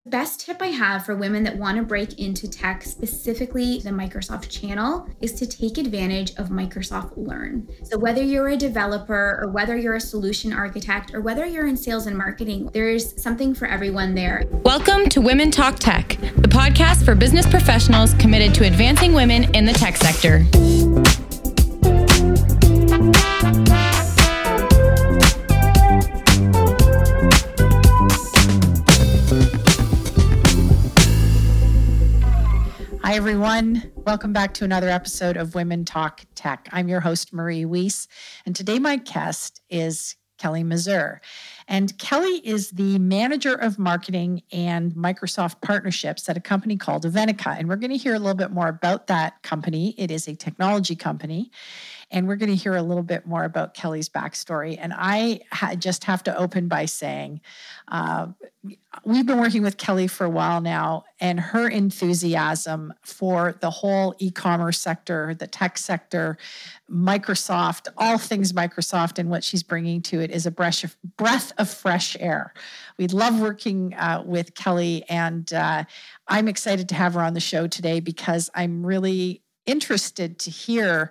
Best tip I have for women that want to break into tech, specifically the Microsoft channel, is to take advantage of Microsoft Learn. So whether you're a developer or whether you're a solution architect or whether you're in sales and marketing, there's something for everyone there. Welcome to Women Talk Tech, the podcast for business professionals committed to advancing women in the tech sector. Hi, everyone. Welcome back to another episode of Women Talk Tech. I'm your host, Marie Weiss, and today my guest is Kelly Mazur. And Kelly is the manager of marketing and Microsoft partnerships at a company called Eventica. And we're going to hear a little bit more about that company. It is a technology company. And we're going to hear a little bit more about Kelly's backstory. And I just have to open by saying, we've been working with Kelly for a while now, and her enthusiasm for the whole e-commerce sector, the tech sector, Microsoft, all things Microsoft, and what she's bringing to it is a breath of fresh air. We love working with Kelly, and I'm excited to have her on the show today because I'm really interested to hear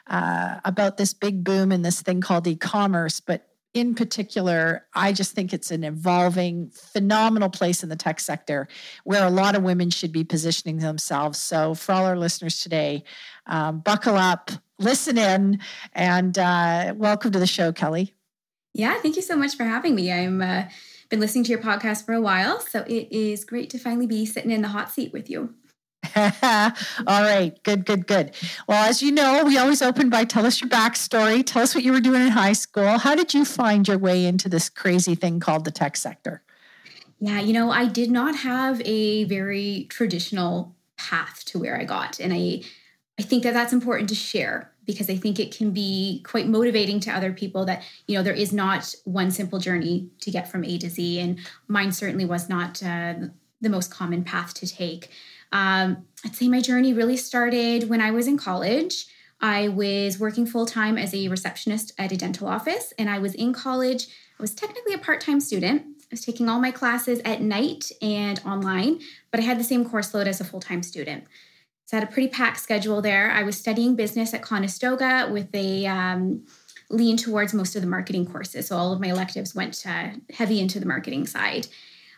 about this big boom in this thing called e-commerce, but in particular, I just think it's an evolving, phenomenal place in the tech sector where a lot of women should be positioning themselves. So for all our listeners today, buckle up, listen in, and welcome to the show, Kelly. Yeah, thank you so much for having me. I'm been listening to your podcast for a while, so it is great to finally be sitting in the hot seat with you. All right. Good. Well, as you know, we always open by tell us your backstory. Tell us what you were doing in high school. How did you find your way into this crazy thing called the tech sector? Yeah, I did not have a very traditional path to where I got. And I think that that's important to share because I think it can be quite motivating to other people that, there is not one simple journey to get from A to Z. And mine certainly was not the most common path to take. I'd say my journey really started when I was in college. I was working full-time as a receptionist at a dental office, and I was in college. I was technically a part-time student. I was taking all my classes at night and online, but I had the same course load as a full-time student. So I had a pretty packed schedule there. I was studying business at Conestoga with a lean towards most of the marketing courses. So all of my electives went heavy into the marketing side.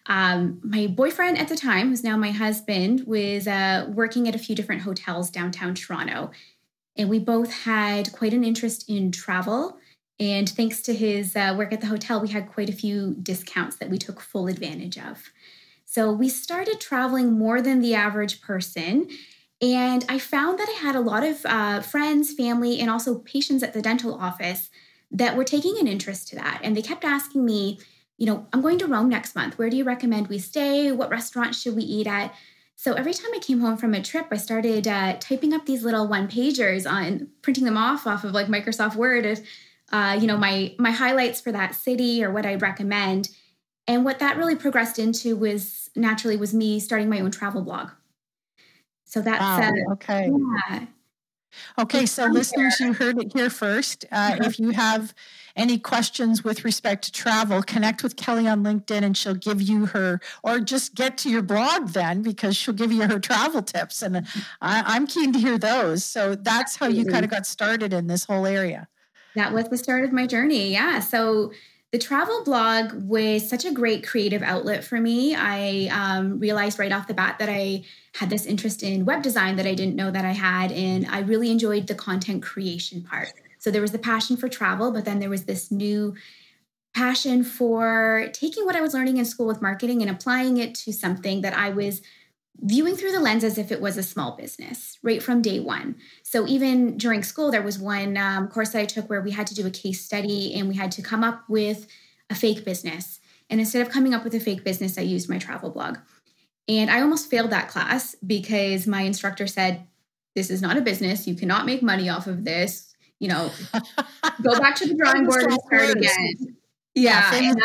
My boyfriend at the time, who's now my husband, was working at a few different hotels downtown Toronto. And we both had quite an interest in travel. And thanks to his work at the hotel, we had quite a few discounts that we took full advantage of. So we started traveling more than the average person. And I found that I had a lot of friends, family, and also patients at the dental office that were taking an interest to that. And they kept asking me, I'm going to Rome next month. Where do you recommend we stay? What restaurants should we eat at? So every time I came home from a trip, I started typing up these little one-pagers printing them off of like Microsoft Word as, my highlights for that city or what I'd recommend. And what that really progressed into was me starting my own travel blog. So that's okay. Yeah. Okay, so listeners, you heard it here first. If you have any questions with respect to travel, connect with Kelly on LinkedIn and she'll give you or just get to your blog then because she'll give you her travel tips. And I'm keen to hear those. So that's how you kind of got started in this whole area. That was the start of my journey. Yeah. So the travel blog was such a great creative outlet for me. I realized right off the bat that I had this interest in web design that I didn't know that I had. And I really enjoyed the content creation part. So there was the passion for travel, but then there was this new passion for taking what I was learning in school with marketing and applying it to something that I was viewing through the lens as if it was a small business right from day one. So even during school, there was one course that I took where we had to do a case study and we had to come up with a fake business. And instead of coming up with a fake business, I used my travel blog. And I almost failed that class because my instructor said, this is not a business. You cannot make money off of this. Go back to the drawing board and start again. Yeah. And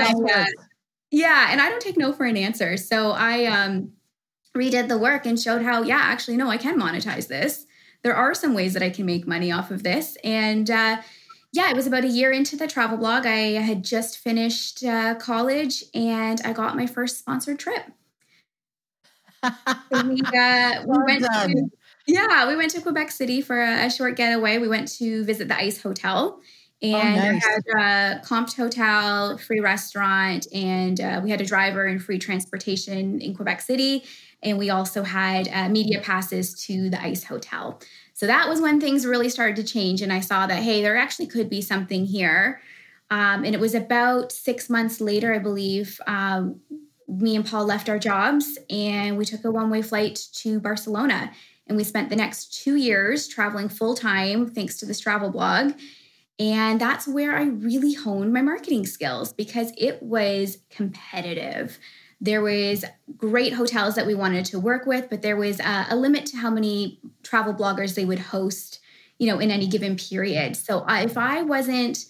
I don't take no for an answer. So I redid the work and showed how, actually, no, I can monetize this. There are some ways that I can make money off of this. And it was about a year into the travel blog. I had just finished college and I got my first sponsored trip. So we went to Quebec City for a short getaway. We went to visit the Ice Hotel, and nice. I had a comped hotel, free restaurant, and we had a driver and free transportation in Quebec City. And we also had media passes to the Ice Hotel. So that was when things really started to change. And I saw that, hey, there actually could be something here. And it was about 6 months later, I believe, me and Paul left our jobs and we took a one-way flight to Barcelona. And we spent the next 2 years traveling full-time, thanks to this travel blog. And that's where I really honed my marketing skills because it was competitive. There was great hotels that we wanted to work with, but there was a limit to how many travel bloggers they would host, in any given period. So if I wasn't,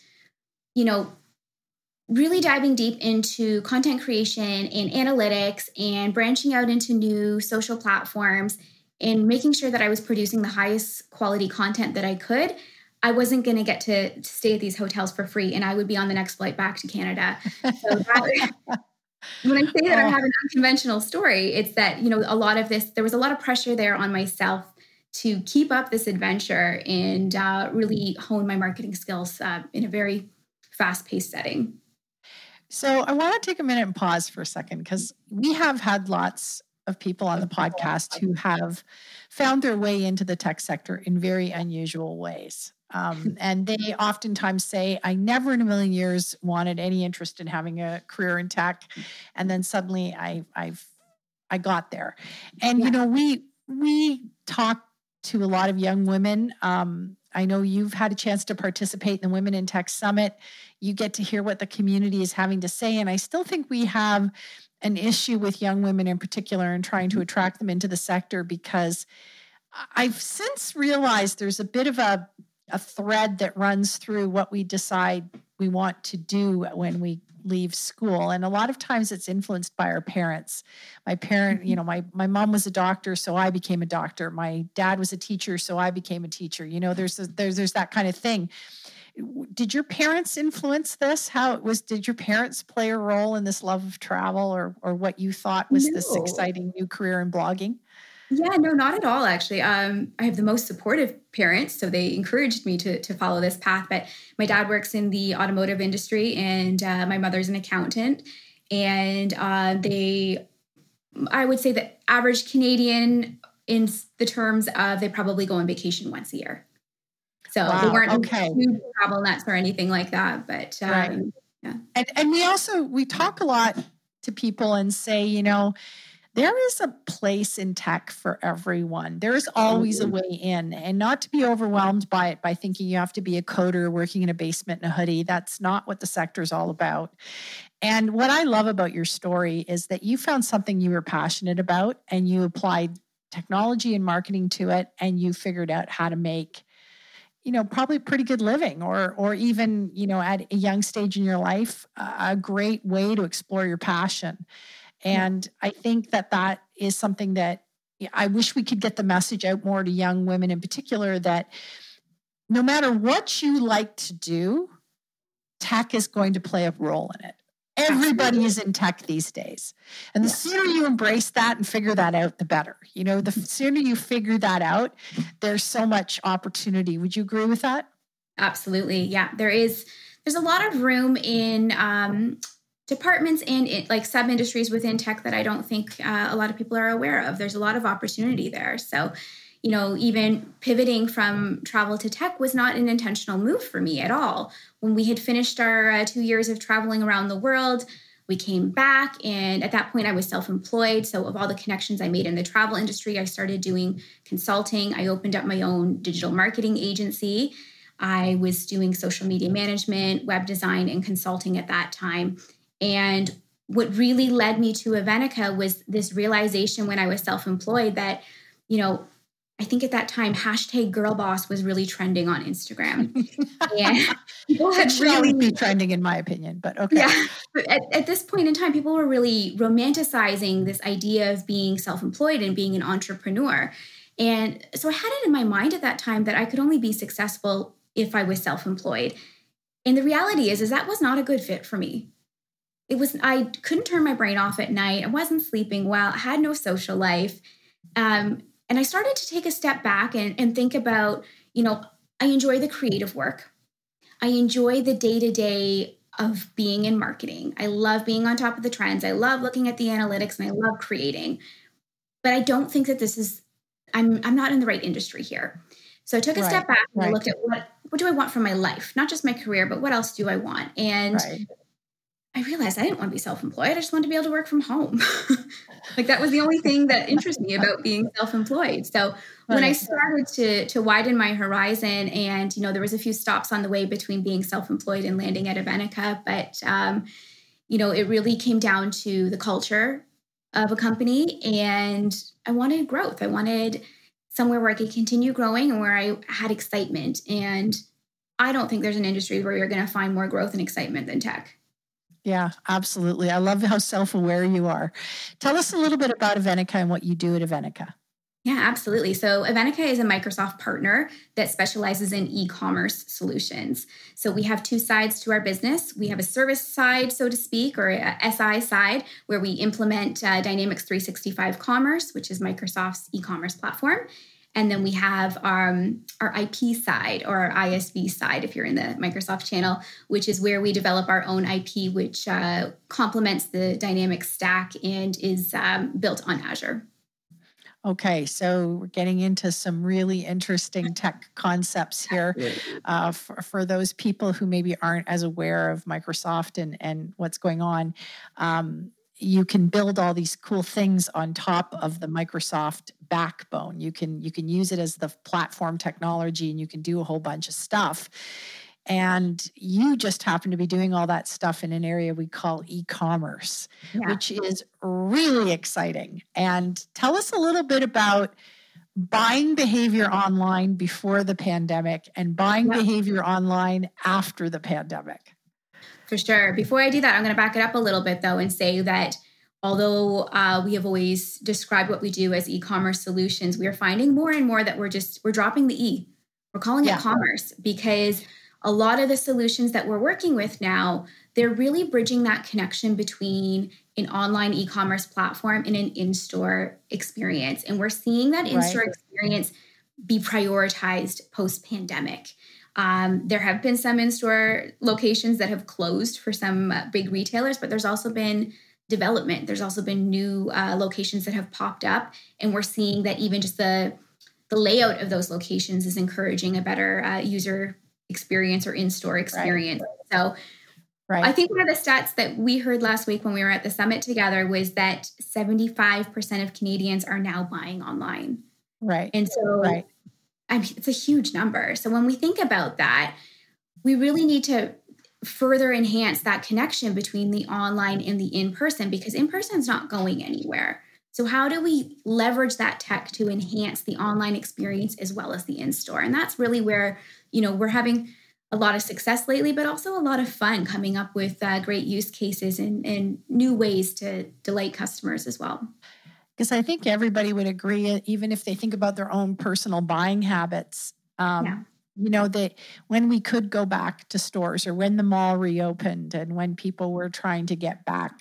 really diving deep into content creation and analytics and branching out into new social platforms and making sure that I was producing the highest quality content that I could, I wasn't going to get to stay at these hotels for free, and I would be on the next flight back to Canada. So when I say that I have an unconventional story, it's that, a lot of this, there was a lot of pressure there on myself to keep up this adventure and really hone my marketing skills in a very fast-paced setting. So I want to take a minute and pause for a second because we have had lots of people on the podcast who have found their way into the tech sector in very unusual ways. And they oftentimes say, I never in a million years wanted any interest in having a career in tech. And then suddenly I got there. And, we talk to a lot of young women. I know you've had a chance to participate in the Women in Tech Summit. You get to hear what the community is having to say. And I still think we have an issue with young women in particular and trying to attract them into the sector because I've since realized there's a bit of a thread that runs through what we decide we want to do when we leave school. And a lot of times it's influenced by our parents. My parent, my mom was a doctor, so I became a doctor. My dad was a teacher, so I became a teacher. There's that kind of thing. Did your parents influence this? Did your parents play a role in this love of travel or what you thought was this exciting new career in blogging? Yeah, no, not at all, actually. I have the most supportive parents, so they encouraged me to follow this path. But my dad works in the automotive industry, and my mother's an accountant. And I would say the average Canadian, in the terms of they probably go on vacation once a year. So they weren't huge travel nuts or anything like that. But right. Yeah. And we talk a lot to people and say, there is a place in tech for everyone. There is always a way in, and not to be overwhelmed by it by thinking you have to be a coder working in a basement in a hoodie. That's not what the sector is all about. And what I love about your story is that you found something you were passionate about and you applied technology and marketing to it, and you figured out how to make, probably a pretty good living or even, at a young stage in your life, a great way to explore your passion. And I think that is something that I wish we could get the message out more to young women in particular, that no matter what you like to do, tech is going to play a role in it. Everybody is in tech these days. And the sooner you embrace that and figure that out, the better. The sooner you figure that out, there's so much opportunity. Would you agree with that? Absolutely. Yeah, there's a lot of room in departments and like sub-industries within tech that I don't think a lot of people are aware of. There's a lot of opportunity there. So, even pivoting from travel to tech was not an intentional move for me at all. When we had finished our 2 years of traveling around the world, we came back, and at that point I was self-employed. So of all the connections I made in the travel industry, I started doing consulting. I opened up my own digital marketing agency. I was doing social media management, web design, and consulting at that time. And what really led me to Evenica was this realization when I was self-employed that, I think at that time, #girlboss was really trending on Instagram. And people had really be trending in my opinion, but okay. Yeah. But at this point in time, people were really romanticizing this idea of being self-employed and being an entrepreneur. And so I had it in my mind at that time that I could only be successful if I was self-employed. And the reality is that was not a good fit for me. I couldn't turn my brain off at night. I wasn't sleeping well. I had no social life. And I started to take a step back and think about, I enjoy the creative work. I enjoy the day-to-day of being in marketing. I love being on top of the trends. I love looking at the analytics and I love creating. But I don't think that I'm not in the right industry here. So I took a step back and I looked at what do I want from my life? Not just my career, but what else do I want? And I realized I didn't want to be self-employed. I just wanted to be able to work from home. Like that was the only thing that interested me about being self-employed. So when I started to widen my horizon, and, there was a few stops on the way between being self-employed and landing at Evenica, but, it really came down to the culture of a company, and I wanted growth. I wanted somewhere where I could continue growing and where I had excitement. And I don't think there's an industry where you're going to find more growth and excitement than tech. Yeah, absolutely. I love how self-aware you are. Tell us a little bit about Evenica and what you do at Evenica. Yeah, absolutely. So Evenica is a Microsoft partner that specializes in e-commerce solutions. So we have two sides to our business. We have a service side, so to speak, or a SI side, where we implement Dynamics 365 Commerce, which is Microsoft's e-commerce platform. And then we have our IP side, or our ISV side, if you're in the Microsoft channel, which is where we develop our own IP, which complements the Dynamics stack and is built on Azure. Okay, so we're getting into some really interesting tech concepts here for those people who maybe aren't as aware of Microsoft and what's going on. You can build all these cool things on top of the Microsoft backbone. You can use it as the platform technology, and you can do a whole bunch of stuff. And you just happen to be doing all that stuff in an area we call e-commerce, which is really exciting. And tell us a little bit about buying behavior online before the pandemic and buying behavior online after the pandemic. For sure. Before I do that, I'm going to back it up a little bit, though, and say that although we have always described what we do as e-commerce solutions, we are finding more and more that we're dropping the E. We're calling it commerce, because a lot of the solutions that we're working with now, they're really bridging that connection between an online e-commerce platform and an in-store experience. And we're seeing that in-store experience be prioritized post-pandemic. There have been some in-store locations that have closed for some big retailers, but there's also been development. There's also been new locations that have popped up. And we're seeing that even just the layout of those locations is encouraging a better user experience or in-store experience. So I think one of the stats that we heard last week when we were at the summit together was that 75% of Canadians are now buying online. Right. And so I mean, it's a huge number. So when we think about that, we really need to further enhance that connection between the online and the in-person, because in-person is not going anywhere. So how do we leverage that tech to enhance the online experience as well as the in-store? And that's really where, we're having a lot of success lately, but also a lot of fun coming up with great use cases and new ways to delight customers as well. Because I think everybody would agree, even if they think about their own personal buying habits, that when we could go back to stores, or when the mall reopened, and when people were trying to get back,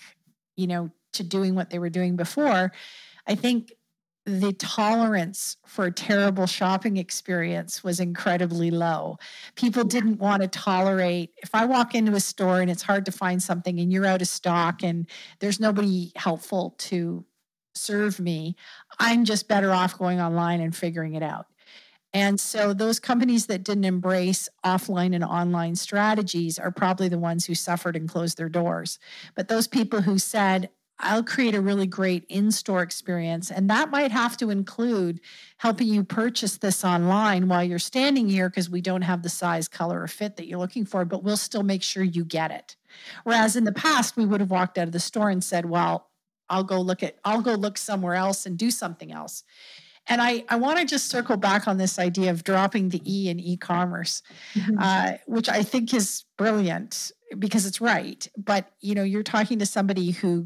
to doing what they were doing before, I think the tolerance for a terrible shopping experience was incredibly low. People didn't want to tolerate, if I walk into a store and it's hard to find something and you're out of stock and there's nobody helpful to serve me, I'm just better off going online and figuring it out. And so those companies that didn't embrace offline and online strategies are probably the ones who suffered and closed their doors. But those people who said, I'll create a really great in-store experience, and that might have to include helping you purchase this online while you're standing here because we don't have the size, color, or fit that you're looking for, but we'll still make sure you get it. Whereas in the past, we would have walked out of the store and said, well, I'll go look somewhere else and do something else. And I want to just circle back on this idea of dropping the E in e-commerce, which I think is brilliant because it's right. But, you're talking to somebody who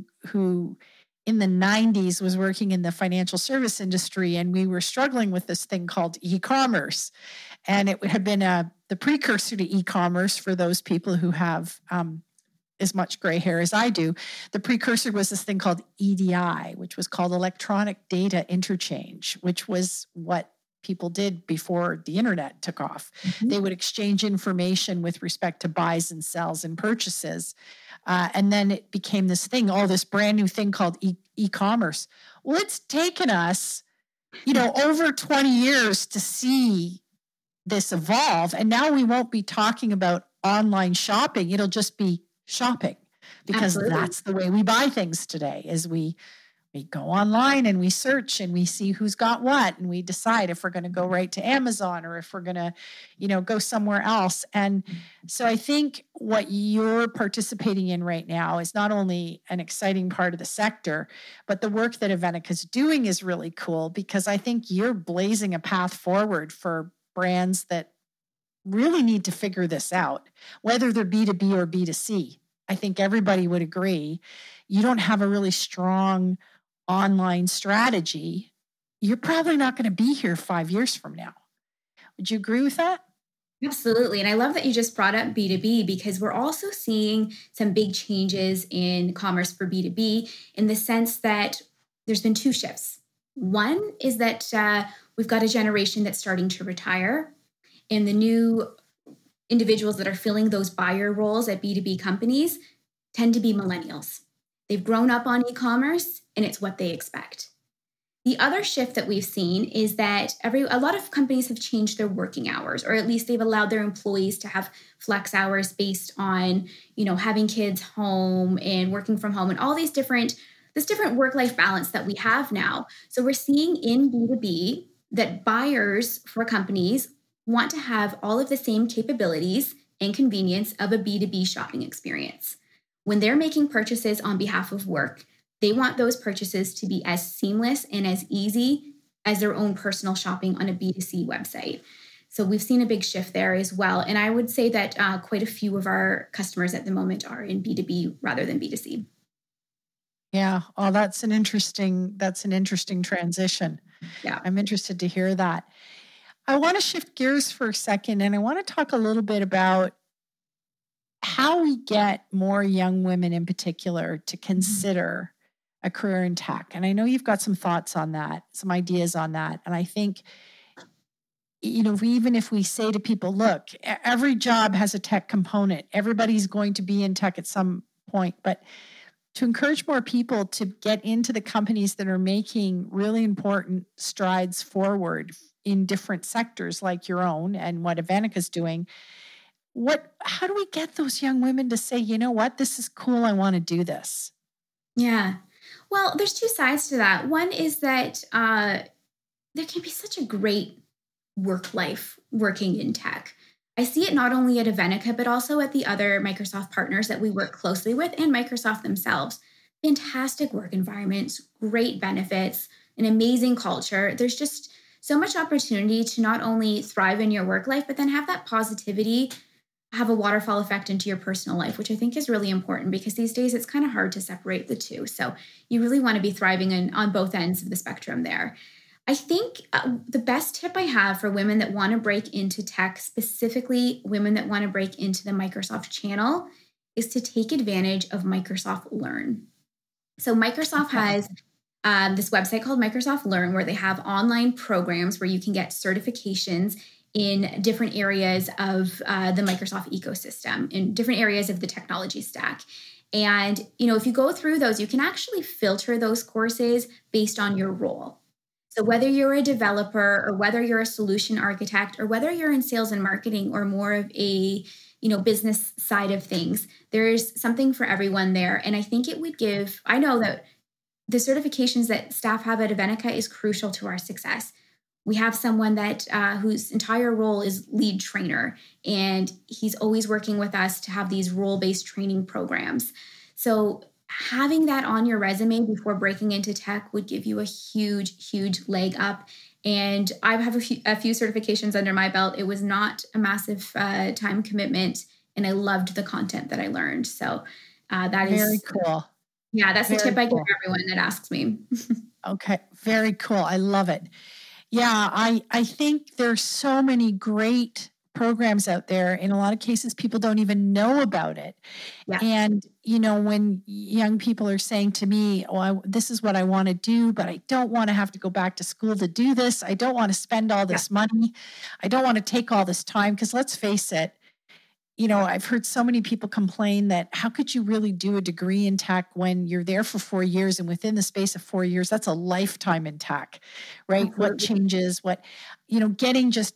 in the 90s was working in the financial service industry, and we were struggling with this thing called e-commerce. And it had been the precursor to e-commerce for those people who have as much gray hair as I do, the precursor was this thing called EDI, which was called electronic data interchange, which was what people did before the internet took off. Mm-hmm. They would exchange information with respect to buys and sells and purchases. And then it became this thing, this brand new thing called e-commerce. Well, it's taken us, over 20 years to see this evolve. And now we won't be talking about online shopping. It'll just be shopping, because Absolutely. That's the way we buy things today, is we go online and we search and we see who's got what, and we decide if we're going to go right to Amazon or if we're going to, go somewhere else. And so I think what you're participating in right now is not only an exciting part of the sector, but the work that Evenica is doing is really cool, because I think you're blazing a path forward for brands that really need to figure this out, whether they're B2B or B2C. I think everybody would agree. You don't have a really strong online strategy, you're probably not going to be here 5 years from now. Would you agree with that? Absolutely. And I love that you just brought up B2B, because we're also seeing some big changes in commerce for B2B, in the sense that there's been two shifts. One is that we've got a generation that's starting to retire, and the new individuals that are filling those buyer roles at B2B companies tend to be millennials. They've grown up on e-commerce, and it's what they expect. The other shift that we've seen is that a lot of companies have changed their working hours, or at least they've allowed their employees to have flex hours based on, having kids home and working from home, and all this different work-life balance that we have now. So we're seeing in B2B that buyers for companies want to have all of the same capabilities and convenience of a B2B shopping experience. When they're making purchases on behalf of work, they want those purchases to be as seamless and as easy as their own personal shopping on a B2C website. So we've seen a big shift there as well. And I would say that quite a few of our customers at the moment are in B2B rather than B2C. Yeah. Oh, that's an interesting transition. Yeah. I'm interested to hear that. I want to shift gears for a second, and I want to talk a little bit about how we get more young women in particular to consider a career in tech. And I know you've got some thoughts on that, some ideas on that. And I think, even if we say to people, look, every job has a tech component, everybody's going to be in tech at some point, but to encourage more people to get into the companies that are making really important strides forward in different sectors like your own and what Evenica is doing, how do we get those young women to say, you know what, this is cool, I want to do this? Yeah. Well, there's two sides to that. One is that there can be such a great work life working in tech. I see it not only at Evenica, but also at the other Microsoft partners that we work closely with, and Microsoft themselves. Fantastic work environments, great benefits, an amazing culture. There's just so much opportunity to not only thrive in your work life, but then have that positivity have a waterfall effect into your personal life, which I think is really important, because these days it's kind of hard to separate the two. So you really want to be thriving on both ends of the spectrum there. I think the best tip I have for women that want to break into tech, specifically women that want to break into the Microsoft channel, is to take advantage of Microsoft Learn. So Microsoft has this website called Microsoft Learn, where they have online programs where you can get certifications in different areas of the Microsoft ecosystem, in different areas of the technology stack. And, if you go through those, you can actually filter those courses based on your role. So whether you're a developer, or whether you're a solution architect, or whether you're in sales and marketing, or more of a, business side of things, there's something for everyone there. And I think it would I know that the certifications that staff have at Evenica is crucial to our success. We have someone that whose entire role is lead trainer, and he's always working with us to have these role-based training programs. So having that on your resume before breaking into tech would give you a huge, huge leg up. And I have a few certifications under my belt. It was not a massive time commitment, and I loved the content that I learned. So that is very cool. Yeah, that's the tip I give everyone that asks me. Okay, very cool. I love it. Yeah, I think there's so many great programs out there. In a lot of cases, people don't even know about it. Yeah. And, when young people are saying to me, this is what I want to do, but I don't want to have to go back to school to do this. I don't want to spend all this money. I don't want to take all this time. Because let's face it, I've heard so many people complain that how could you really do a degree in tech when you're there for 4 years, and within the space of 4 years, that's a lifetime in tech, right? Absolutely. What changes, getting just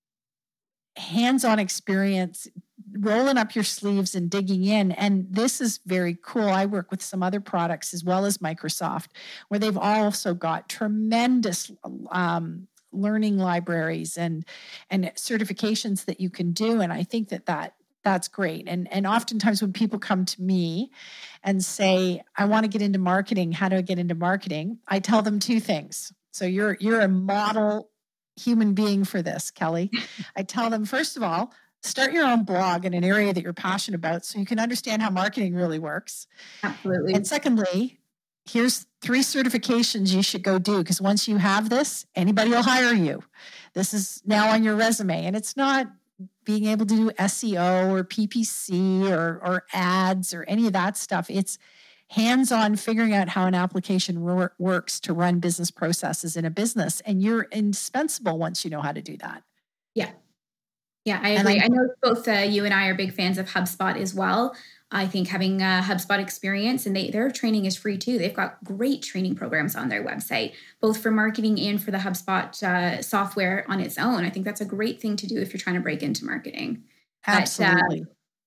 hands-on experience, rolling up your sleeves and digging in. And this is very cool. I work with some other products as well as Microsoft, where they've also got tremendous learning libraries and certifications that you can do. And I think that's great. And oftentimes when people come to me and say, I want to get into marketing, how do I get into marketing? I tell them two things. So you're a model human being for this, Kelly. I tell them, first of all, start your own blog in an area that you're passionate about so you can understand how marketing really works. Absolutely. And secondly, here's 3 certifications you should go do, because once you have this, anybody will hire you. This is now on your resume. And it's not being able to do SEO or PPC or ads or any of that stuff. It's hands-on figuring out how an application works to run business processes in a business. And you're indispensable once you know how to do that. Yeah. Yeah, I agree. I know both you and I are big fans of HubSpot as well. I think having a HubSpot experience, and their training is free too. They've got great training programs on their website, both for marketing and for the HubSpot software on its own. I think that's a great thing to do if you're trying to break into marketing. Absolutely.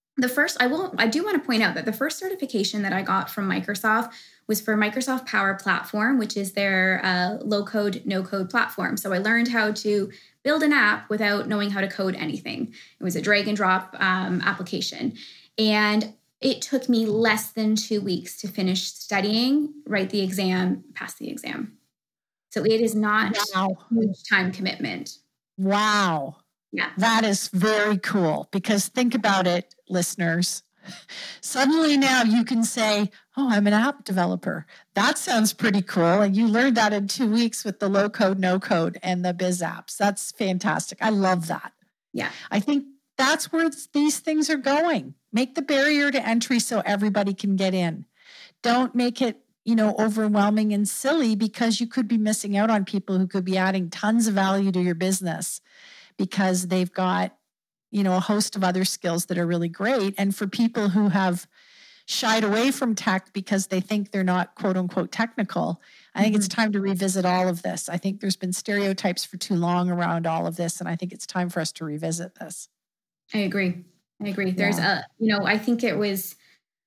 I do want to point out that the first certification that I got from Microsoft was for Microsoft Power Platform, which is their low-code, no-code platform. So I learned how to build an app without knowing how to code anything. It was a drag and drop application. And it took me less than 2 weeks to finish studying, write the exam, pass the exam. So it is not a huge time commitment. Wow. Yeah. That is very cool, because think about it, listeners. Suddenly now you can say, oh, I'm an app developer. That sounds pretty cool. And you learned that in 2 weeks with the low code, no code and the biz apps. That's fantastic. I love that. Yeah. I think that's where these things are going. Make the barrier to entry so everybody can get in. Don't make it, overwhelming and silly, because you could be missing out on people who could be adding tons of value to your business because they've got, a host of other skills that are really great. And for people who have shied away from tech because they think they're not quote unquote technical, I think it's time to revisit all of this. I think there's been stereotypes for too long around all of this. And I think it's time for us to revisit this. I agree. There's I think it was,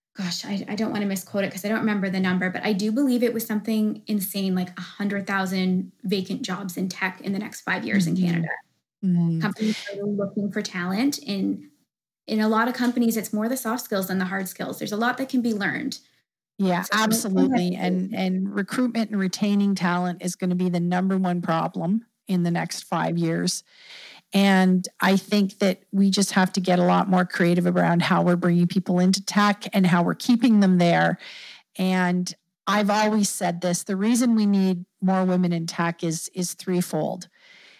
I don't want to misquote it because I don't remember the number, but I do believe it was something insane, like 100,000 vacant jobs in tech in the next 5 years in Canada. Companies are looking for talent. In a lot of companies, it's more the soft skills than the hard skills. There's a lot that can be learned. Yeah, so absolutely. And recruitment and retaining talent is going to be the number one problem in the next 5 years. And I think that we just have to get a lot more creative around how we're bringing people into tech and how we're keeping them there. And I've always said this, the reason we need more women in tech is threefold.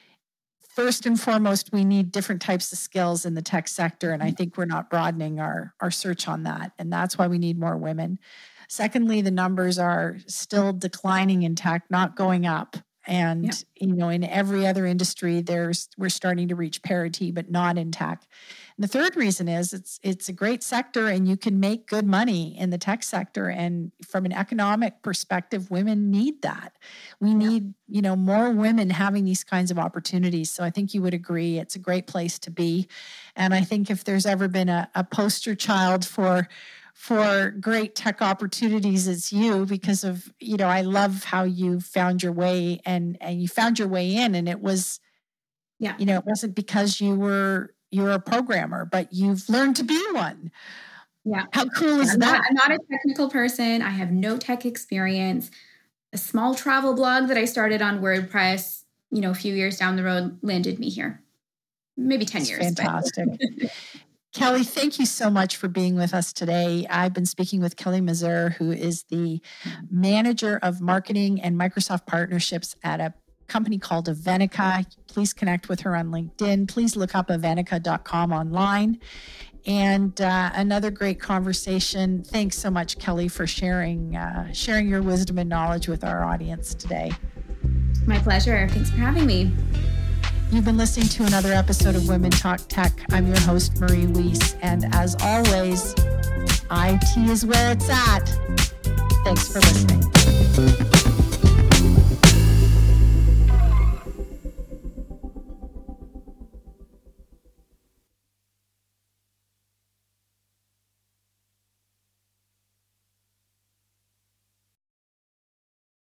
First and foremost, we need different types of skills in the tech sector. And I think we're not broadening our search on that. And that's why we need more women. Secondly, the numbers are still declining in tech, not going up. And, in every other industry, we're starting to reach parity, but not in tech. And the third reason is it's a great sector and you can make good money in the tech sector. And from an economic perspective, women need that. We need, more women having these kinds of opportunities. So I think you would agree it's a great place to be. And I think if there's ever been a poster child for great tech opportunities, it's you, because of, I love how you found your way and you found your way in, and it was, it wasn't because you're a programmer, but you've learned to be one. Yeah. How cool is that? I'm not a technical person. I have no tech experience. A small travel blog that I started on WordPress, a few years down the road landed me here. Maybe 10 years. Fantastic. Kelly, thank you so much for being with us today. I've been speaking with Kelly Mazur, who is the manager of marketing and Microsoft partnerships at a company called Avenica. Please connect with her on LinkedIn. Please look up avenica.com online. And another great conversation. Thanks so much, Kelly, for sharing your wisdom and knowledge with our audience today. My pleasure. Thanks for having me. You've been listening to another episode of Women Talk Tech. I'm your host, Marie Weiss. And as always, IT is where it's at. Thanks for listening.